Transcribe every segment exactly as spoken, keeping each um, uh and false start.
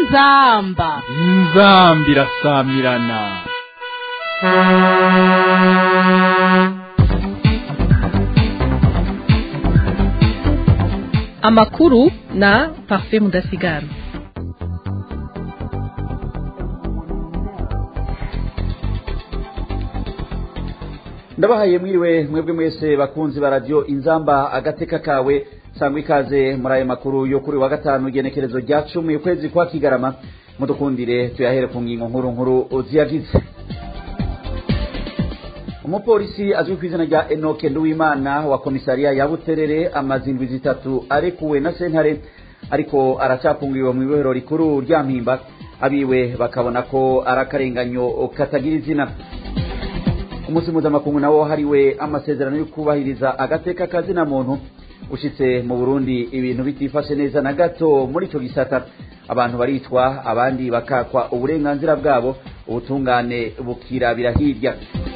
inzamba inzambi irasamirana. Amakuru na Parfait Mudasigara. Ndabahaye mwiriwe mwebwe mwese bakunzi ba radio Inzamba agateka kawe, sangwa ikaze muri aya makuru yo kuri wa gatanu igenekerezo rya cumi ukwezi kwa Kigarama. Mudukundire tuyahere ku ngingo nkuru nkuru ziyagize. Umupolisi azwi ku izina rya Enoch Nduwimana wa komisariya ya Buterere amazindwi zitatu arekuwe na sentare, ariko aracapungiwe mu ibohero rikuru rya Mpimba. Abiwe bakabona ko arakarenganyo katagira izina. Umunsi mpuzamakungu nawo hariwe amasezerano yo kubahiriza agateka kazina muntu ushitse mu Burundi ibintu bitifashe neza na gato muri ico gisata. Abantu baricwa, abandi bakakwa uburenganzira bwabo, ubutungane bukirabira hirya.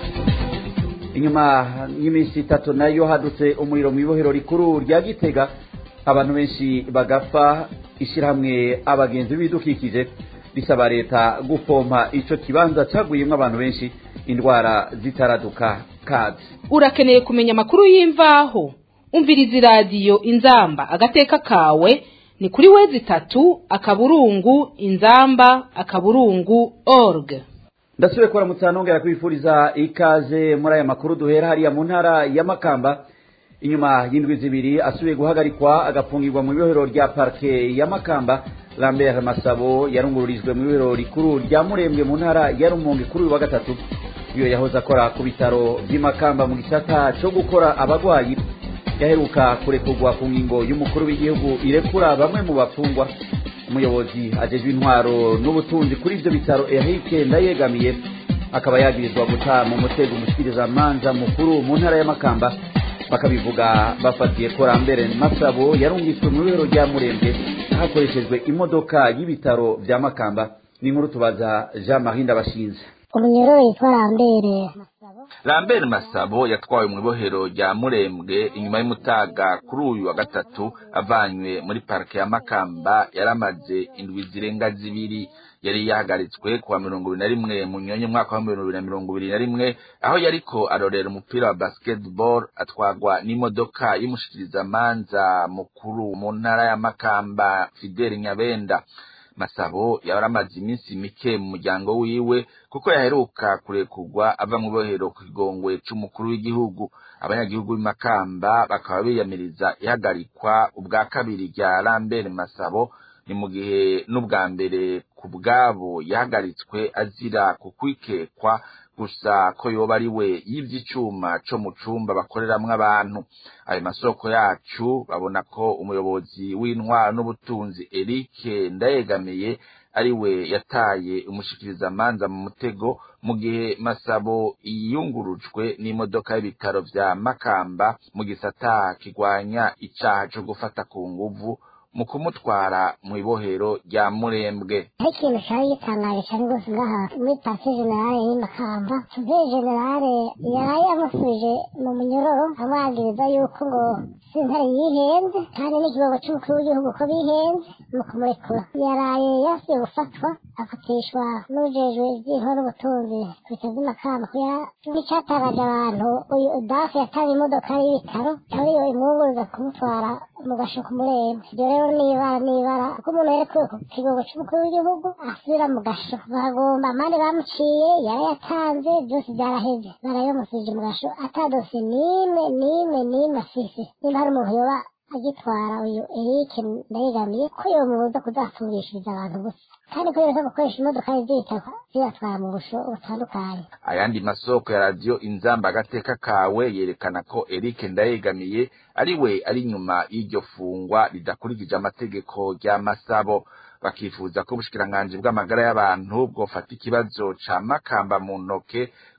Inyuma y'imisi itatu nayo hadutse umuriro mu ibohero rikuru rya Gitega, abantu benshi bagapfa. Ishirahamwe abagenzi bidukikije bisaba leta gupompa ico kibanza caguyemwe abantu benshi, indwara zitaraduka kazi. Urakeneye kumenya amakuru y'imvaho? Umviriza radio Inzamba agateka kawe ni kuri wezi tatu akaburungu inzamba akaburungu org. Ndasubiye kora mutanongera kwifuriza ikaze muri aya makuru duhera hariya mu ntara ya Makamba. Inyuma y'indwi zibiri asubiye guhagarikwa agapfungirwa mu ibohero rya parke ya Makamba, Lambert Masabo yarungururijwe mu ibohero rikuru rya Murembwe mu ntara ya Rumonge kuri wa gatatu. Iyo yahoze akora ku bitaro by'Imakamba mu gisata cyo gukora abagwayi, yaheruka kurekurwa ku ngingo y'umukuru w'igihugu irekura bamwe mu bafungwa. Umuyobozi ajejwe intwaro n'ubutunzi kuri ivyo bitaro Eric Ndayegamiye akaba yagirizwa guta mu mutego umushikiriza manza mukuru mu ntara ya Makamba. Bakabivuga bafatiye ko Lambert Masabo yarungitswe mu ibohero rya Murembwe hakoreshejwe imodoka y'ibitaro vya Makamba. Ni inkuru tubaza Jean Marie Ndabashinze. Umunyoro yitwa Lambert Masabo. Lambert Masabo yatwawe mu ibohero rya Murembwe inyuma y'umutaga kuri uyu wa gatatu avanywe muri parke ya Makamba. Yaramaze indwi zirenga zibiri. Yari yahagaritswe kuwa mirongo ibiri na rimwe mu nyonyo mwaka wa mirongo ibiri na mirongo ibiri na rimwe aho yariko arorera umupira wa basketball atwagwa n'imodoka y'umushikiriza manza mukuru mu ntara ya Makamba Fidel Nyabenda. Masabo yaramaze iminsi mike mu muryango wiwe kuko yaheruka kurekurwa ava mu bohero ku kigongwe c'umukuru w'igihugu. Abanyagihugu b'Imakamba bakaba biyamiriza ihagarikwa ubwa kabiri rya Lambert Masabo, ni mu gihe n'ubwa mbere ku bwabo yahagaritswe azira kukwikekwa gusa ko yoba ari we y'ivyicuma co mu cumba bakoreramwo abantu. Ayo masoko yacu babona ko umuyobozi w'intwaro n'ubutunzi Eric Ndayegamiye ari we yataye umushikiriza manza mu mutego, mu gihe Masabo iyungurujwe n'imodoka y'ibitaro vya Makamba mu gisata kigwanya icaha co gufata ku nguvu mu kumutwara mu ibohero rya Murembwe. Ikintu cyari gitangaje cyane rwose ngaha muri parke generale y'Imakamba. Parke generale yari yamusubije mu munyororo amwagiriza yuko ngo sentare yihenze kandi n'ikigogo c'umukuru w'igihugu ko bihenze mu kumurekura. Yaraye yasubiye gufatwa afatishwa n'ujejwe ivy'intwaro n'ubutunzi ku bitaro vy'Imakamba. N'icatangaje abantu, uyu udafu yataye imodoka y'ibitaro ariyo imwunguruza kumutwara mu gasho ku Murembwe. Nibara nibara ko umuntu yerekuwe ku kigogo c'umukuru w'igihugu asubira mu gasho, baragomba amande bamuciye yari yatanze byose byaraheze, barayamusubije mu gasho atadose nimwe nimwe nimwe afise. Nimba hari umuntu yoba agitwara uyu Eric Ndayegamiye ko yomubuza kuzafungishiriza abantu gusa, kandi ko yose gukoresha imodoka y'ibitaka zibatwara mu busho butandukanye. Ayandi masoko ya radio Inzamba agateka kawe yerekana ko Eric Ndayegamiye ari we ari nyuma y'iryo fungwa ridakurikije amategeko rya Masabo. Bakifuza ko ubushikiranganje bw'amagara y'abantu bwofata ikibazo ca Makamba mu ntoke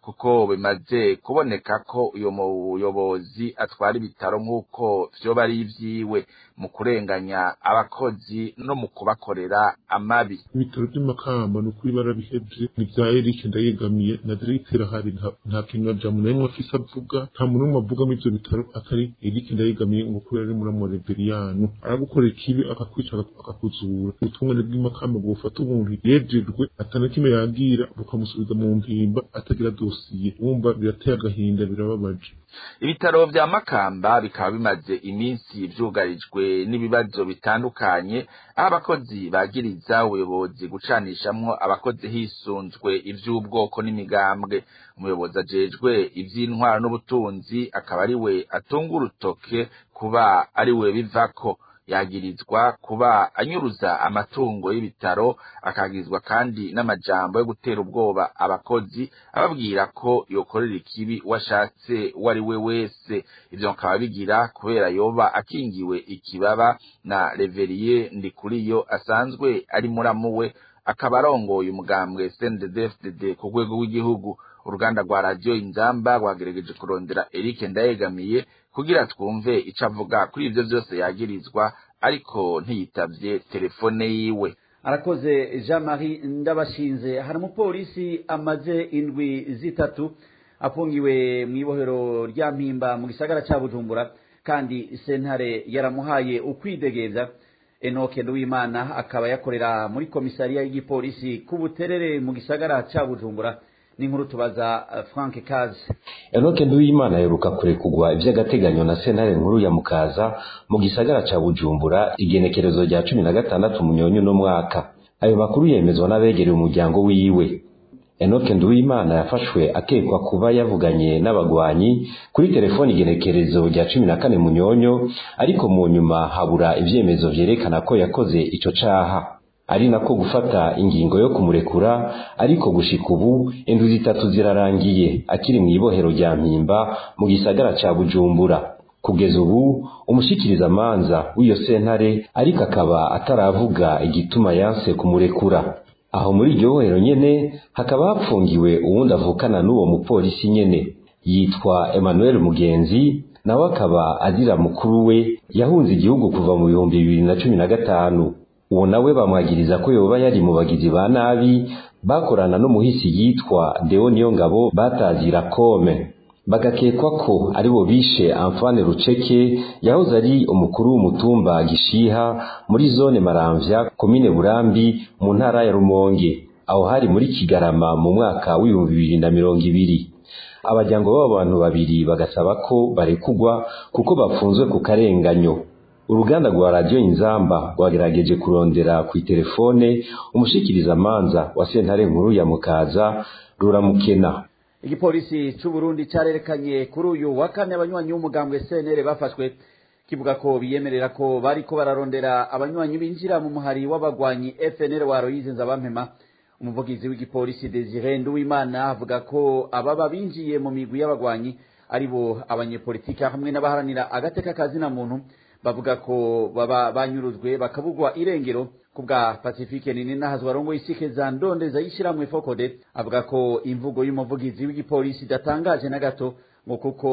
kuko bimaze kuboneka ko uyo muyobozi atwara ibitaro nk'uko vyoba ari ivyiwe mu kurenganya abakozi no mu kubakorera amabi. Ibitaro by'Imakamba no kuri barabihevye ni vya Eric Ndayegamiye na directeur hari nta kintu najamu nayo afisa avuga, nta muntu umwe avuga muri ivyo bitaro atari Eric Ndayegamiye ngo kuri ari muri Moreberiyano aragukora ikibi akakwica akakuzura. Ubutungane bw'Imakamba bufata umuntu yejejwe atana kimwe yagira bukamusubiza mu mpimba atagira dosiye, wumva birateye agahinda birababaje. Ibitaro vya Makamba bikaba bimaze iminsi vyugarijwe n'ibibazo bitandukanye, aho abakozi bagiriza ubuyobozi gucanishamwo abakozi hisunzwe ivy'ubwoko n'imigambwe. Umuyobozi ajejwe ivy'intwaro n'ubutunzi akaba ari we atunga urutoke kuba ari we bivako. Yagirizwa kuba anyuruza amatungo y'ibitaro, akagirizwa kandi n'amajambo yo gutera ubwoba abakozi ababwira ko yokorera ikibi washatse wari we wese. Ivyo akaba bigira kubera yoba akingiwe ikibaba na Reveriye Ndikuriyo asanzwe ari muramuwe, akaba arongoye umugambwe C N D D F D D ku rwego rw'igihugu. Uruganda rwa radio Inzamba rwagerageje kurondera Eric Ndayegamiye kugira twumve ico avuga kuri ivyo vyose yagirizwa, ariko ntiyitavye telefone yiwe. Arakoze Jean-Marie Ndabashinze. Hari umupolisi amaze indwi zitatu afungiwe mu ibohero rya Mpimba mu gisagara ca Bujumbura, kandi sentare yaramuhaye ukwidegeza. Enoke Nduwimana akaba yakorera muri komisariya y'igipolisi ku Buterere mu gisagara ca Bujumbura. N'inkuru tubaza Frank Kazi. Enoke Nduwimana yeruka kurekugwa ivy'agateganyo na sentare nkuru ya Mukaza mu gisagara ca Bujumbura igenekerezo rya cumi na gatandatu Munyonyo no mwaka. Ayo makuru yemezwa n'abegereye umuryango wiwe. Enoke Nduwimana yafashwe akekwa kuba yavuganye n'abagwanyi kuri telefoni igenekerezo rya cumi na kane Munyonyo, ariko mu nyuma habura ivyemezo vyerekana ko yakoze ico caha. Ari nako gufata ingingo yo kumurekura, ariko gushika ubu indwi zitatu zirarangiye akiri mu ibohero rya Mpimba mu gisagara ca Bujumbura. Kugeza ubu umushikiriza manza w'iyo sentare ariko akaba ataravuga igituma yanse kumurekura. Aho muri iryo bohero nyene hakaba hapfungiwe uwundi avukana n'uwo mupolisi nyene yitwa Emmanuel Mugenzi, nawe akaba azira mukuru we yahunze igihugu kuva mu bihumbi bibiri na cumi na gatanu. Uwo nawe bamwagiriza ko yoba yari mu bagizi ba nabi bakorana no muhisi yitwa Deo Niyongabo batazira Kome. Bagakekwa ko ari bo bishe Antoine Ruceke yahoze ari umukuru w'umutumba Gishiha muri zone Maramvya komine Burambi mu ntara ya Rumonge, aho hari muri Kigarama mu mwaka w'ibihumbi bibiri na mirongo ibiri. Abajyango b'abantu babiri bagasaba ko barekugwa kuko bapfunzwe ku karenganyo. Uruganda rwa radio Inzamba rwagerageje kurondera ku telefone umushikiriza manza wa sentare nkuru ya Mukaza ruramukena. Igipolisi c'u Burundi carerekanye kuri uyu wa kane abanywanyi b'umugambwe C N L bafashwe, kivuga ko biyemerera ko bariko bararondera abanywanyi binjira mu muhari w'abagwanyi F N L wa Aloyize Nzabampema. Umuvugizi w'igipolisi Desire Nduwimana avuga ko ababa binjiye mu migwi y'abagwanyi aribo abanyepolitika hamwe n'abaharanira agateka kazina muntu. Bavuga ko baba banyuruzwe bakabugwa irengero. Kubwa Pacifique nini nahazwa rongo isike za ndondeza yishiramwe Fokode avuga ko imvugo y'umuvugizi w'igipolisi datangaje na gato, ngo kuko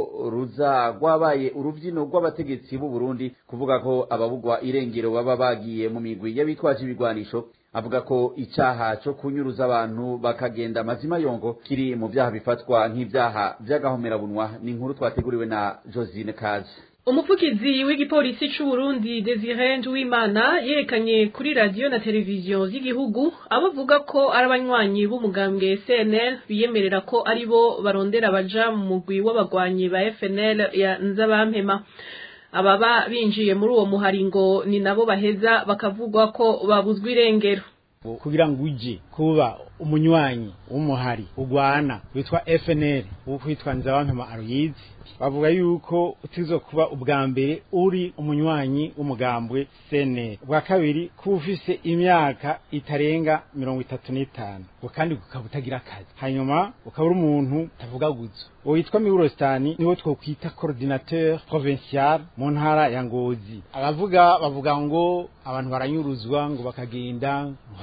ruza rwabaye urubyino rw'abategetsi b'u Burundi kuvuga ko ababugwa irengero baba bagiye mu migwi y'abitwaje ibigwanisho. Avuga ko icaha cyo kunyuruza abantu bakagenda amazima yongo kiri mu byaha bifatwa nk'ibyaha by'agahomerabunwa. Ni inkuru twateguriwe na Josine Kazi. Umuvugizi w'igipolisi c'u Burundi Desire Nduwimana yerekanye kuri radio na televiziyo z'igihugu abavuga ko ari abanywanyi b'umugambwe C N L biyemerera ko ari bo barondera baja mu mugwi w'abagwanyi ba F N L ya Nzabampema. Ababa binjiye muri uwo muharingo ni nabo baheza bakavugwa ko babuzwa irengero. Kugira ngo uje kuba umunywanyi w'umuhari ugwana witwa F N L ukwitwa Nzabampema Aloyize, bavuga yuko utizo kuba ubwa mbere uri umunywanyi w'umugambwe C N L, ubwa kabiri kuba ufise imyaka itarenga mirongo itatu n'itanu, kandi ukaba utagira akazi, hanyuma ukaba uri umuntu tavuga guzo. Uwo yitwa Miurostani niwe twokwita coordinateur provincial mu ntara ya Ngozi. Abavuga bavuga ngo abantu baranyuruzwa ngo bakagenda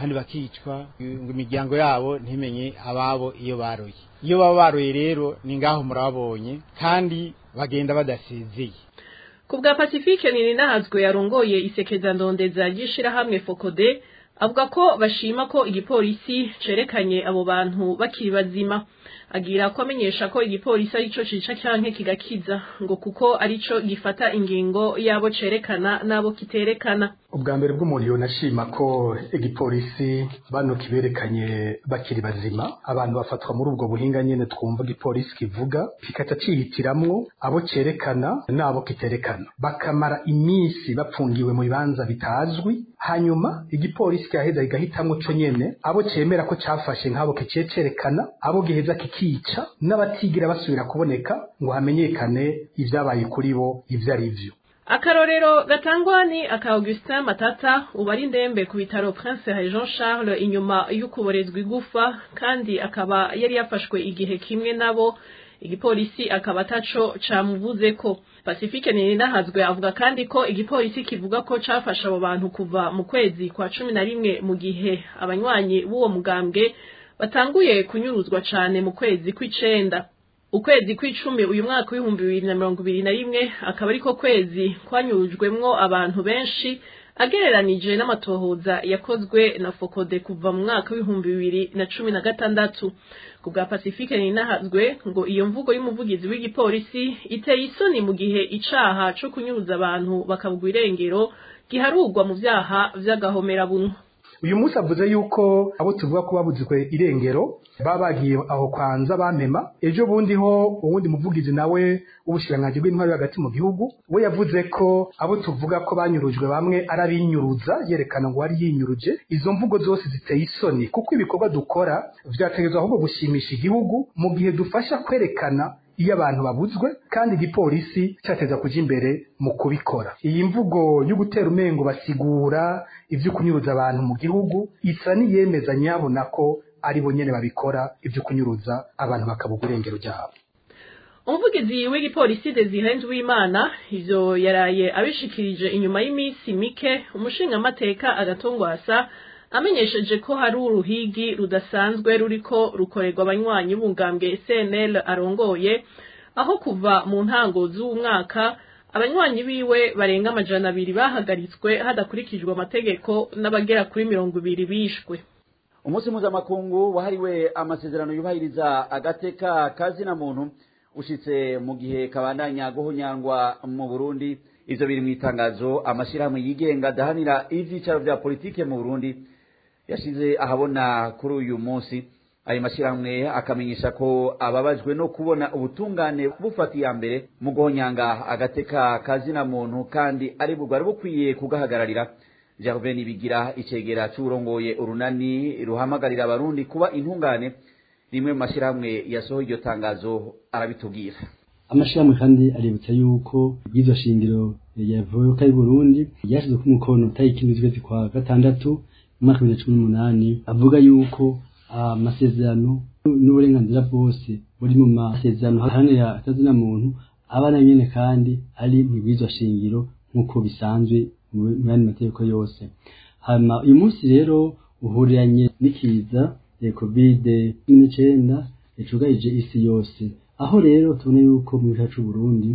abandi bakicwa ngo imiryango yabo ntimenye ababo iyo baroye iyo baba baroye rero ni ngaho murabonye kandi bagenda badasezeye. Ku bwa Pacifique Nininahazwe yarongoye isekeza ndondeza ryishira hamwe Fokode avuga ko bashima ko igipolisi cerekanye abo bantu bakiri bazima, agira ko amenyesha ko igipolisi arico cica cyanke kigakiza ngo kuko arico gifata ingingo yabo cerekana nabo kiterekana. Ubwa mbere bw'umuntu yonashima ko igipolisi bano kiberekanye bakiri bazima, abantu bafatwa muri ubwo buhinga nyene twumva igipolisi kivuga kikaca cihitiramwo abo cerekana nabo kiterekana, bakamara iminsi bapfungiwe mu bibanza bitazwi, hanyuma igipolisi cyaheza kigahitamwo co nyene abo cemera ko cafashe nk'abo kicecerekana, abo giheza kikica n'abatigira basubira kuboneka ngo hamenyekane ivyabaye kuri bo ivyo ari vyo. Akarorero gatangwa ni aka Augustin Matata ubari ndembe ku bitaro Prince Jean Charles inyuma y'ukuborezwa igufa kandi akaba yari yafashwe igihe kimwe nabo igipolisi akaba taco camuvuze ko. Pacifique Nininahazwe avuga kandi ko igipolisi kivuga ko cafasha abo bantu kuva mu kwezi kwa cumi na rimwe mu gihe abanywanyi b'uwo mugambwe batanguye kunyuruzwa cane mu kwezi kw'icenda. Ukwezi kw'icumi uyu mwaka w'ibihumbi bibiri na mirongo ibiri na rimwe akaba ariko kwezi kwanyurujwemwo abantu benshi agereranije n'amatohoza yakozwe na Fokode kuva mu mwaka w'ibihumbi bibiri na cumi na gatandatu. Ku bwa Pacifique Nininahazwe ngo iyo mvugo y'umuvugizi w'igipolisi iteye isoni mu gihe icaha co kunyuruza abantu bakabugwa irengero giharurwa mu vyaha vy'agahomerabuntu. Uyu munsi avuze yuko abo tuvuga ko babuzwe irengero babagiye aho kwanza bampema, ejo bundi ho uwundi muvugizi nawe ubushirangaje bw'intwari hagati mu gihugu we yavuze ko abo tuvuga ko banyurujwe bamwe arabinyuruza yerekana ngo ari yinyuruje. Izo mvugo zose ziteye isoni kuko ibikorwa dukora vyategezwa ahubwo gushimisha igihugu mu gihe dufasha kwerekana iyo abantu babuzwe kandi igipolisi cyateza kuja imbere mu kubikora. Iyi mvugo yo gutera umengo basigura ivyo kunyuruza abantu mu gihugu isa niyemeza nyabona ko ari bo nyene babikora ivyo kunyuruza abantu bakabugwa irengero ryabo. Umuvugizi w'igipolisi Desire Uwimana ivyo yaraye abishikirije inyuma y'imisi mike umushinga amateka agatongwasa amenyesheje ko hari uruhigi rudasanzwe ruriko rukorerwa abanywanyi b'umugambwe S N L arongoye, aho kuva mu ntango z'umwaka abanywanyi biwe barenga amajana abiri bahagaritswe hadakurikijwe amategeko n'abagera kuri mirongo ibiri bishwe. Umunsi mpuzamakungu wahariwe amasezerano yubahiriza agateka kazina muntu ushitse mu gihe kabandanya guhonyangwa mu Burundi. Ivyo biri mu itangazo amashirahamwe yigenga adahanira ivyicaro vya politike mu Burundi yashize ahabona kuri uyu munsi. Ayo mashirahamwe akamenyesha ko ababajwe no kubona ubutungane bufatiye mbere mu guhonyanga agateka kazina muntu kandi ari bugwari bukwiye kugahagararira. Gervais bigira icegera c'urongoye urunani ruhamagarira abarundi kuba intungane rimwe mu mashirahamwe yasohoye iryo tangazo arabitubwira. Amashirahamwe kandi aributsa yuko ibwirizwa shingiro yavuye ko ari Burundi yashize ku mukono tariki z'ukwezi kwa gatandatu mu mwaka wa bibiri na cumi n'umunani avuga yuko amasezerano n'uburenganzira bwose buri mu masezerano haranira atazina muntu abana nyene kandi ari mu bwirizwa shingiro nk'uko bisanzwe mu yandi mategeko yose. Hama uyu munsi rero uhuriranye n'ikiza ya covid cumi n'icenda yacugarije isi yose, aho rero tubona yuko mu gihugu c'u Burundi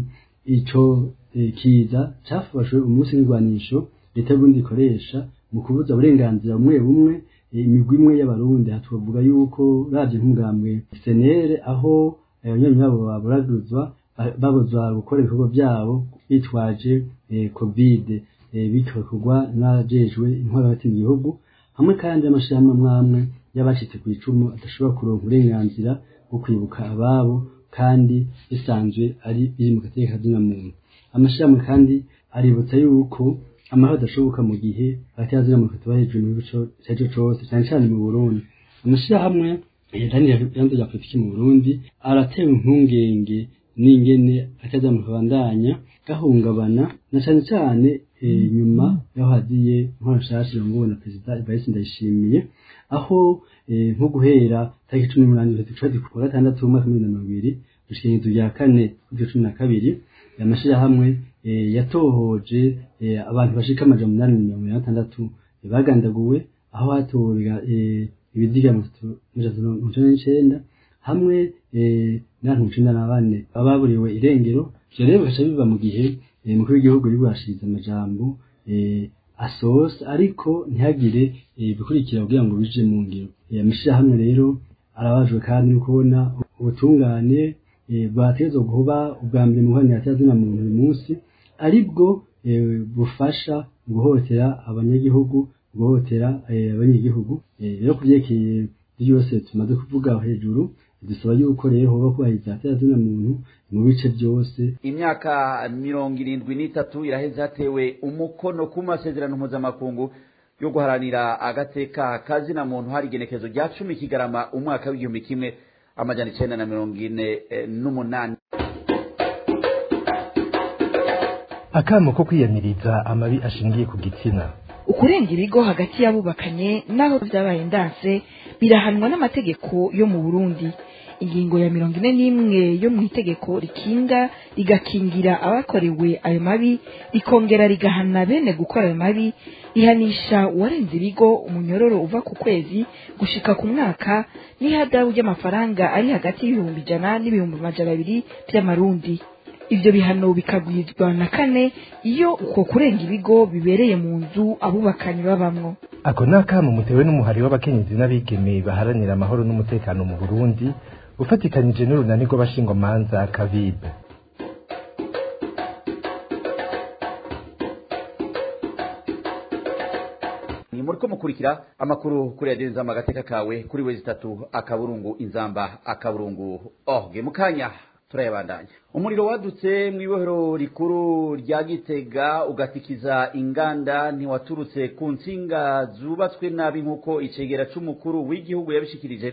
ico e, kiza cafashwe umunsi w'irwanisho leta y'Uburundi ikoresha mu kubuza uburenganzira bumwe bumwe imigwi imwe y'abarundi. Hatuvuga yuko radio nk'umugambwe S N L aho abanywanyi babo baburaguzwa babuzwa gukora ibikorwa byabo bitwaje e, covid e, bikorwa n'abajejwe intwaro hagati mu gihugu, hamwe kandi amashirahamwe mwamwe y'abashitse ku icumu adashobora kuronka uburenganzira bwo kwibuka ababo kandi bisanzwe ari biri mu gateka kazina muntu. Amashirahamwe kandi aributsa yuko amahoro adashoboka mu gihe batazira mu kutuba hejuru mu bico cyaje cyose cyane cyane mu Burundi. Amashirahamwe yatangira yanze ya politiki mu Burundi aratewe impungenge n'ingene ataza mu kubandanya gahungabana na cyane cyane e, nyuma yaho haziye nkorashashira ngo na president Evariste Ndayishimiye aho e, nko guhera tariki cumi n'umunani z'ukwezi kwa gatandatu mu mwaka wa bibiri na mirongo ibiri gushikira rya kane kuri cumi na kabiri amashirahamwe e, yatohoje e, abantu bashika amajana umunani na mirongo itandatu e, bagandaguwe, aho hatowe ibiziga mirongo itatu n'icenda hamwe n'abantu cumi na bane baburiwe irengero. ivyo rero bigaca biva mu gihe umukuru w'igihugu yari bwashirize amajambo asosa ariko ntihagire ibikurikira kugira ngo bije mu ngiro. Amashirahamwe rero arabajwe kandi no kubona ubutungane bwategerezwa kuba ubwa mbere mu guharanira atazina muntu uyu munsi aribwo bufasha guhotera abanyagihugu guhotera abanyagihugu. Rero kuvyekeye byose tumaze kuvuga hejuru dusaba yuko rero hoba kubahiriza atazina muntu mu bice byose. Imyaka mirongo irindwi n'itatu iraheze hatewe umukono ku masezerano mpuzamakungu yo guharanira agateka kazina muntu hari igenekezo rya cumi Kigarama umwaka w'igihumbi kimwe amajana icenda na mirongo ine n'umunani. Akamo ko kwiyamiriza amabi ashingiye ku gitsina, ukurenga ibigo hagati y'abubakanye naho byabaye ndanse birahanwa n'amategeko yo mu Burundi. Ingingo ya mirongo ine n'imwe yo mu itegeko rikinga rigakingira abakorewe ayo mabi rikongera rigahana bene gukora ayo mabi rihanisha uwarenze ibigo umunyororo uva ku kwezi gushika ku mwaka n'ihadabu ry'amafaranga ari hagati y'ibihumbi ijana n'ibihumbi amajana abiri by'amarundi. Ivyo bihano bikagwizwa na kane iyo uko kurenga ibigo bibereye mu nzu abubakanye babamwo. ako nakamo mutewe n'umuhari w'abakenyezi n'abigeme baharanira amahoro n'umutekano mu Burundi ufatikanije n'urunani rw'abashingwamanza Kavibe. Ni muriko mukurikira amakuru kuri yadenza magateka kawe kuri wezi tatu akaburungu inzamba akaburungu org mukanya turayabandanya. Umuriro wadutse mu ibohero rikuru rya Gitega ugatikiza inganda ntiwaturutse ku nsinga zubatswe nabi nkuko icegera c'umukuru w'igihugu yabishikirije.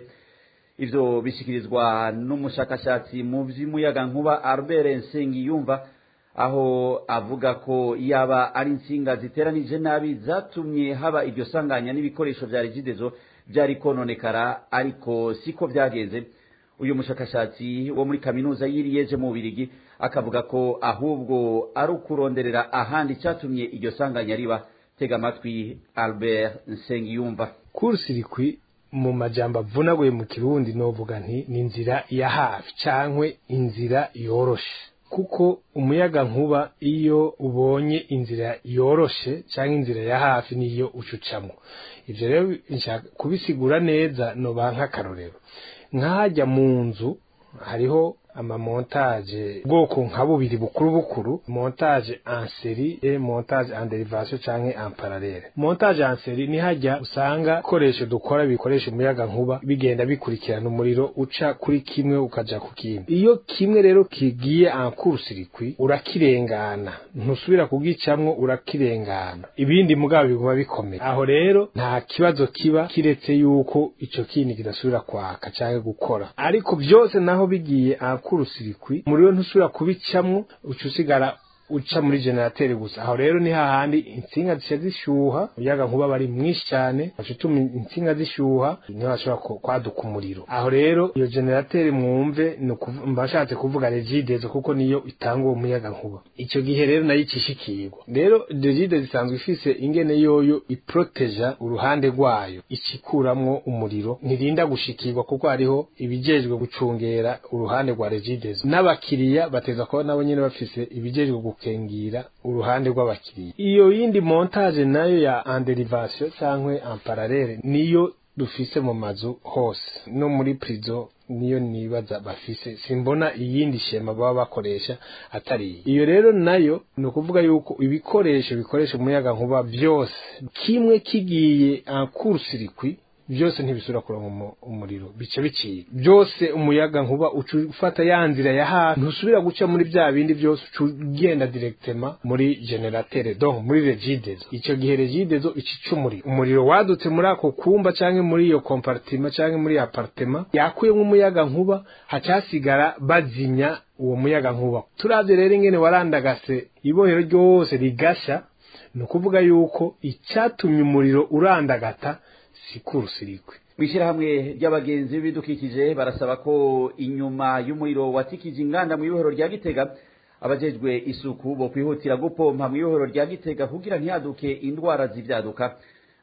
Ivyo bishikirizwa n'umushakashatsi mu vy'umuyaga nkuba Albert Nsengiyumva aho avuga ko yaba ari insinga ziteranije nabi zatumye haba iryo sanganya n'ibikoresho vya Regideso byari kononekara ariko siko vyagenze. Uyu mushakashatsi wo muri kaminuza y'Iriyeje mu Birigi akavuga ko ahubwo ari ukuronderera ahandi cyatumye iryo sanganya riba. Tega amatwi Albert Nsengiyumva. Kurusirikwi mu majambo avunaguye mu Kirundi novuga nti ni inzira ya hafi cankwe inzira yoroshe, kuko umuyaga nkuba iyo ubonye inzira yoroshe canke inzira ya hafi niyo ucucamwo. Ivyo rero nshaka kubisigura neza no banka karorero. Nkajya mu nzu hariho ama montage bwoko nka bubiri bukuru bukuru, montage en série et montage en dérivation canke en parallèle. Montage en série ni hajya usanga koresho dukora bikoresha umuyaga nkuba bigenda bikurikirana umuriro uca kuri kimwe ukaja ku kindi. Iyo kimwe rero kigiye en court-circuit urakirengana, ntusubira kugicamwo urakirengana, ibindi mugabo biguba bikomeye. Aho rero nta kibazo kiba kiretse yuko ico kindi kidasubira kwaka canke gukora. Ariko byose naho bigiye en kurusirikwi muriyo ntusubira kubicamwo ucusigara uca muri generateur gusa. Aho rero ni hahandi insinga zishe zishuha, uyaga nkuba bari mwinshi cyane bacutuma insinga zishuha niho bashobora kwaduka umuriro. Aho rero iyo generateur mwumve mbashatse kuvuga Regideso kuko niyo itanga uwo muyaga nkuba. Ico gihe rero nayo icishikirwa. Rero Regideso isanzwe ifise ingene yoyo iproteja uruhande rwayo ikikuramwo umuriro ntirinda gushikirwa kuko hariho ibijejwe gucungera uruhande rwa Regideso n'abakiriya bateza ko nabo nyene bafise ibijejwe kengira uruhande rw'abakiriya. Iyo yindi montage nayo ya en dérivation cankwe en parallèle niyo dufise mu mazu hose no muri prison niyo nibaza bafise, simbona iyindi shema baba bakoresha atari iyo. Rero nayo no kuvuga yuko ibikoresho bikoresha umuyaga nkuba byose kimwe kigiye en court-circuit byose ntibisura kuronka umuriro bice biciye byose. Umuyaga nkuba ufata yanzira ya hafi ntusubira guca muri bya bindi byose ugenda directement muri generateur donc muri Regideso. Ico gihe Regideso icicumuri umuriro wadutse muri ako kumba canke muri iyo compartiment canke muri appartement yakuye nk'umuyaga nkuba hacasigara bazimya uwo muyaga nkuba. Turavye rero ingene warandagase ibohero ryose rigasha, no kuvuga yuko icyatumye umuriro urandagata sikurusirikwe. Mwishira hamwe ry'abagenzi bidukikije barasaba ko inyuma y'umuriro watikije inganda mu ibohero rya Gitega abajejwe isuku bo kwihutira gupompa mu ibohero rya Gitega kugira ntiyaduke indwara z'ivyaduka.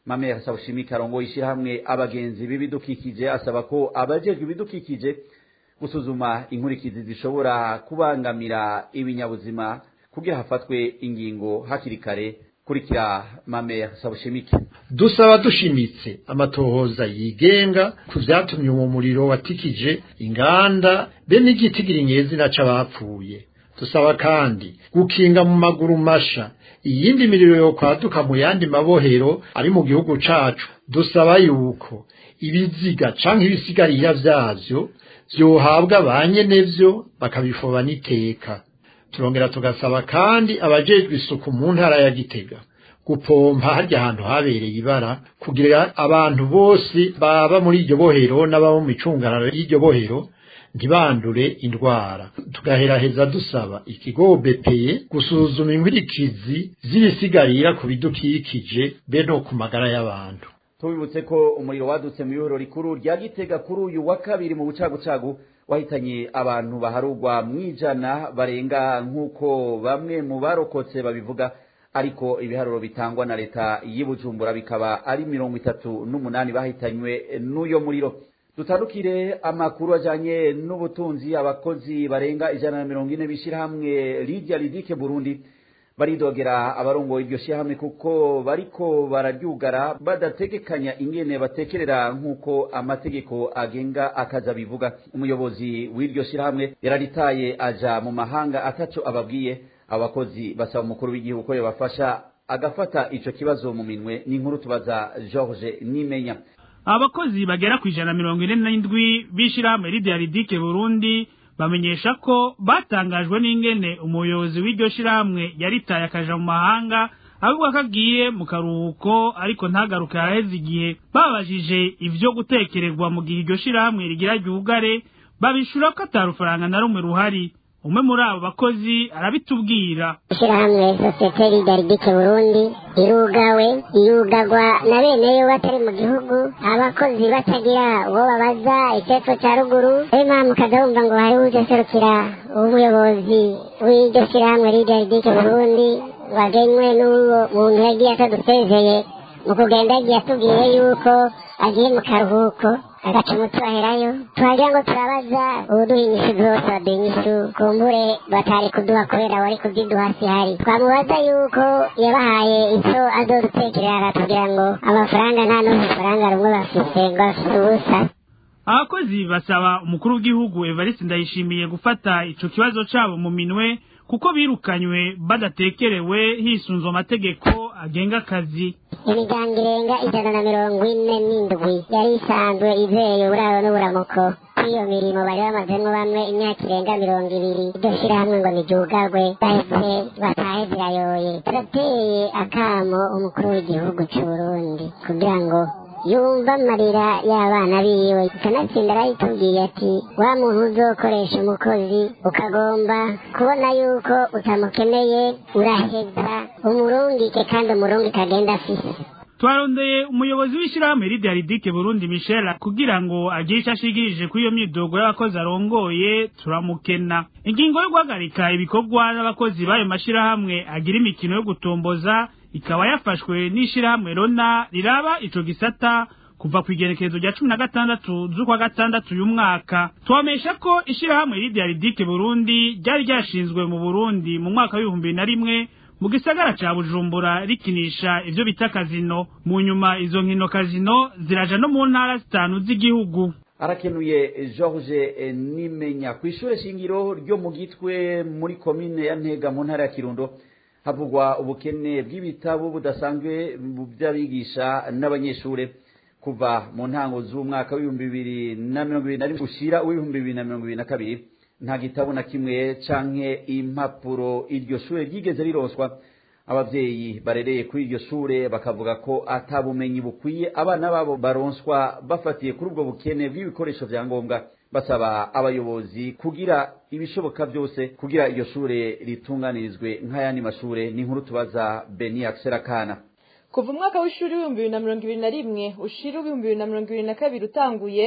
Mamere Sabushimika arongoye ishyirahamwe abagenzi b'ibidukikije asaba ko abajejwe ibidukikije gusuzuma inkurikizi zishobora kubangamira ibinyabuzima kugira hafatwe ingingo hakiri kare. Kurikira Mamere Sabushimika. Dusaba dushimitse amatohoza yigenga ku vyatumye uwo muriro watikije inganda be n'igitigira inyezi naca bapfuye. Dusaba kandi gukinga mu maguru masha iyindi miriro yo kwaduka mu yandi mabohero ari mu gihugu cacu. Dusaba yuko ibiziga canke ibisigarira vyavyo vyohabwa banyenevyo bakabifoba n'iteka. Turongera tugasaba kandi abajejwe isuku mu ntara ya Gitega gupompa harya hantu habereye ibara kugira abantu bose baba muri iryo bohero n'ababo mu micungararo y'iryo bohero ntibandure indwara. Tugaheraheza dusaba ikigo B P E gusuzuma inkurikizi z'ibisigarira ku bidukikije be no ku magara y'abantu. Tubibutse ko umuriro wadutse mu ihoro rikuru rya Gitega kuri uyu wa kabiri mu bucagucagu wahitanye abantu baharugwa mwijana barenga nk'uko bamwe mu barokotse babivuga, ariko ibiharuro bitangwa na leta y'Ibujumbura bikaba ari mirongo itatu n'umunani bahitanywe n'uyo muriro. Dutandukire amakuru ajanye n'ubutunzi. Abakozi barenga ijana na mirongo ine b'ishirahamwe Lydia Lidike Burundi baridogera abarongoye iryo shirahamwe kuko bariko bararyugara badategekanya ingene batekerera nk'uko amategeko agenga akaza bivuga. Umuyobozi w'iryo shirahamwe yararitaye aja mu mahanga ataco ababwiye. Abakozi basaba umukuru w'igihugu ko yabafasha agafata ico kibazo mu minwe. Ni inkuru tubaza George Nimenya. Abakozi bagera ku ijana mirongo ine n'indwi b'ishirahamwe Lydia Lidike Burundi bamenyesha ko batangajwe n'ingene umuyobozi w'iryo shirahamwe yaritaye akaja mu mahanga avuga ko agiye mu karuhuko ariko ntagaruke haheze igihe. Babajije ivyo gutekererwa mu gihe iryo shirahamwe rigira ryugare babishura ko atarufaranga na rumwe ruhari. Umwe muri abo bakozi arabitubwira. Ishirahamwe Societe Lydia Lidike Burundi irugawe irugagwa na beneyo batari mu gihugu, abakozi batagira uwo babaza icyepfo cya ruguru. Ema mukazumva ngo hari uje serukira umuyobozi w'iryo shirahamwe Lydia Lidike Burundi wagenywe n'uwo muntu yagiye atadusezeye mu kugenda yagiye atubwiye yuko agiye mu karuhuko agaca umutwaherayo. Twagira ngo turabaza uduha inyishu zose baduha inyishu kumbure batari kuduha kubera wari kuziduha sihari. Twamubaza yuko yabahaye ico azodutekerera aratubwira ngo amafaranga nta n'amafaranga rumwe bafise ngo bafise ubusa. Abakozi basaba umukuru w'igihugu Evariste Ndayishimiye gufata ico kibazo cabo mu minwe kuko birukanywe badatekerewe hisunzwe amategeko agenga akazi. Imiryango irenga ijana na mirongo ine n'indwi yari isanzwe izeye uburaro n'uburamuko. Iyo mirimo bari bamazemwo bamwe imyaka irenga mirongo ibiri. Iryo shirahamwe ngo niryugarwe bahise batahe zirayoye. Turateye akamo umukuru w'igihugu c'Uburundi kugira ngo yumva amarira y'abana biwe. Kanatsinda arayitubwiye ati wa muntu uzokoresha umukozi ukagomba kubona yuko utamukeneye uraheza umurungike kandi umurungi kagenda afise. Twarondeye umuyobozi w'ishirahamwe Lydia Lidike Burundi Michel kugira ngo agire ico ashigirije kuri iyo myidogo y'abakozi arongoye turamukena. Ingingo yo guhagarika ibikorwa n'abakozi bayo mashirahamwe agira imikino yo gutomboza ikaba yafashwe n'ishirahamwe Rona riraba ico gisata kuva ku igenekerezo rya cumi na gatandatu z'ukwa gatandatu uyu mwaka. Twamesha ko ishirahamwe Lydia Lidike Burundi ryari ryashinzwe mu Burundi mu mwaka w'ibihumbi bibiri na rimwe mu gisagara ca Bujumbura rikinisha ivyo bita kazino. Mu nyuma izo nkino kazino ziraja no mu ntara zitanu z'igihugu. Arakenuye George Nimenya. Kw'ishure shingiro ryo mu Gitwe muri komine ya Ntega mu ntara ya Kirundo havugwa ubukene bw'ibitabo budasanzwe by'abigisha n'abanyeshure. Kuva mu ntango z'umwaka w'ibihumbi bibiri na mirongo ibiri na rimwe ushira w'ibihumbi bibiri na mirongo ibiri na kabiri nta gitabo na kimwe canke impapuro iryo shure ryigeze riroswa. Abavyeyi barereye kuri iryo shure bakavuga ko atabumenyi bukwiye abana babo baronswa bafatiye kuri ubwo bukene bw'ibikoresho vya ngombwa. Basaba abayobozi kugira ibishoboka byose kugira iryo shure ritunganirizwe nk'ayandi mashure. Ni inkuru tubaza Beni Akserakana. Kuva umwaka w'ishuri w'ibihumbi bibiri na mirongo ibiri na rimwe ushira ibihumbi bibiri na mirongo ibiri na kabiri utanguye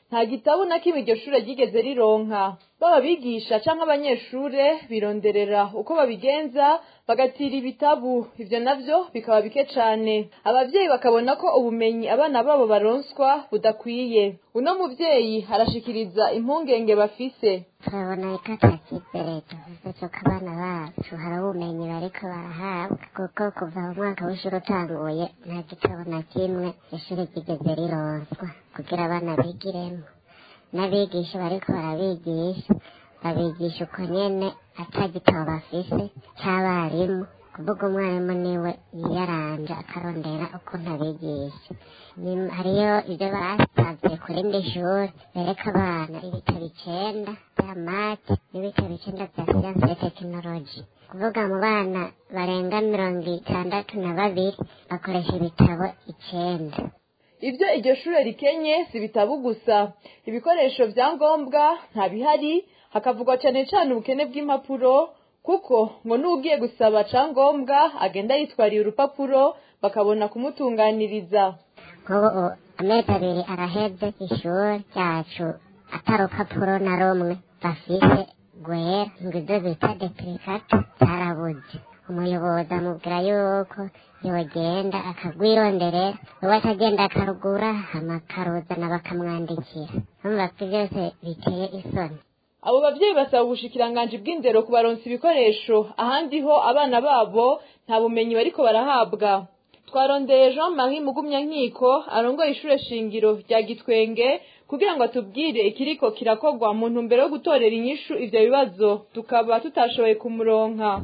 nta gitabo na kimwe iryo shure ryigeze rironka. Baba bigisha canke abanyeshure bironderera uko babigenza bagatira ibitabu, ivyo navyo bikaba bike cane. Abavyeyi bakabona ko ubumenyi abana babo baronswa budakwiye. Uno muvyeyi arashikiriza impungenge bafise. turabona reka takizere tuvuze ko abana bacu hari ubumenyi bariko barahabwa kuko kuva mu mwaka w'ishuri utanguye nta gitabo na kimwe ishuri ryigeze rironswa kugira abana bigiremo. N'abigisha bariko barabigisha babigisha uko nyene ata gitabo bafise c'abarimu, kuvuga umwarimu niwe yiyaranja akarondera ukuntu abigisha. Hariyo ivyo basavye ku rindi shuri bereka abana ibitabo icenda vya mati n'ibitabo icenda vya siyansi ya tekinoloji. Kuvuga mu bana barenga mirongo itandatu na babiri bakoresha ibitabo icenda. Ivyo iryo shure rikenye si ibitabo gusa, ibikoresho vya ngombwa nta bihari, hakavugwa cane cane ubukene bw'impapuro, kuko ngo n'ugiye gusaba cangombwa agenda yitwariye urupapuro bakabona kumutunganiriza. Nk'ubu amezi abiri araheze ishuri ryacu atarupapuro na rumwe bafise rwera, ngo ivyo bita depurikata zarabuze. Umuyobozi amubwira yuko yogenda akagwironderera, uwo atagenda akarugura hama akaruzana bakamwandikira. Urumva ko vyose biteye isoni. Abo bavyeyi basaba ubushikiranganji bw'indero kubaronsa ibikoresho, ahandi ho abana babo nta bumenyi bariko barahabwa. Twarondeye Jean Marie Mugumyankiko arongoye ishure shingiro rya Gitwenge kugira ngo atubwire ikiriko kirakogwa mu ntumbero yo gutorera inyishu ivyo bibazo, tukaba tutashoboye kumuronka.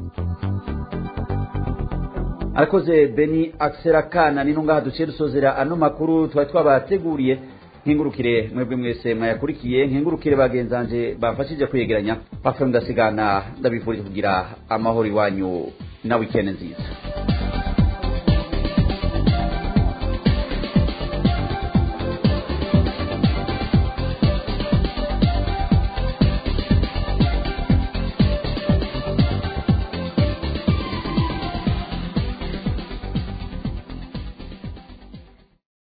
Arakoze Beni Akserakana. Nino ngaha duciye dusozera ano makuru twari twabateguriye. Nkingurukire mwebwe mwese mwayakurikiye, nkingurukire bagenzanje bafashije kwegeranya. Pafwe ndasigana ndabifurije kugira amahoro iwanyu na weekend nziza.